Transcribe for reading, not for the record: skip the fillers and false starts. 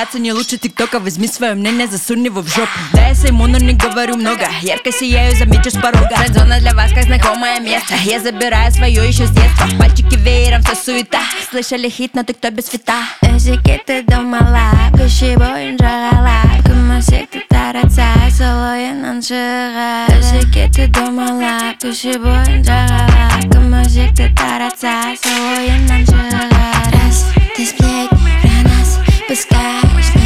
разбираться не лучше тиктока. Возьми свое мнение, засунь его в жопу. Да, я сойму, но не говорю много. Ярко сияю, замечу с порога. Френдзона для вас как знакомое место. Я забираю свое еще с детства. Пальчики веером, вся суета. Слышали хит, но ты кто без фита? Etiketті домалап, көше бойын жағалап Күмісекті таратса, сол ойынан шығар Etiketті домалап, көше бойын жағалап Күмісекті таратса, сол ойынан шығар Раз, ты сплетни про нас пускаешь